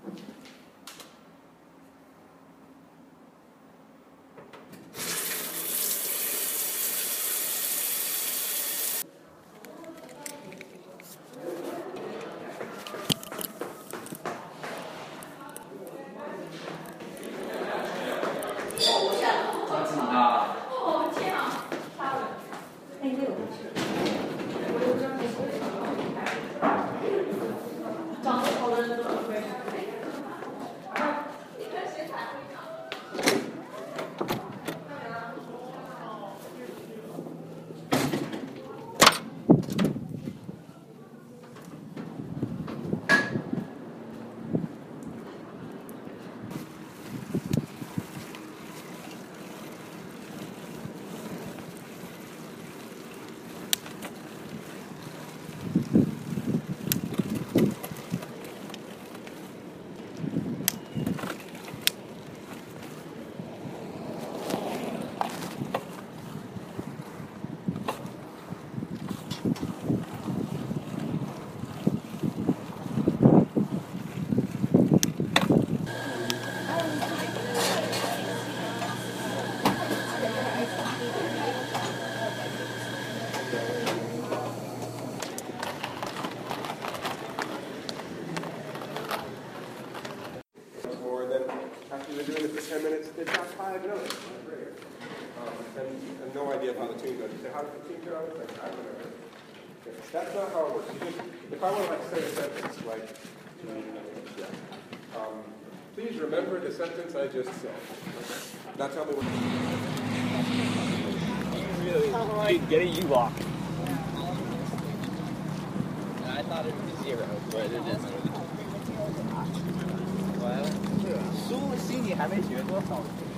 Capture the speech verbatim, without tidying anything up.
After they're doing it for ten minutes, they've got five notes. Great. Um, and, and no idea of how the tune goes. You say, how does the tune go? It's like, I don't know. Okay. That's not how it works. You just, if I want to like say a sentence, like, yeah. um, please remember the sentence I just said. Okay. That's how they work. You really, like, get a U-lock. I thought it was zero, but it isn't. 输，心里还没学多少。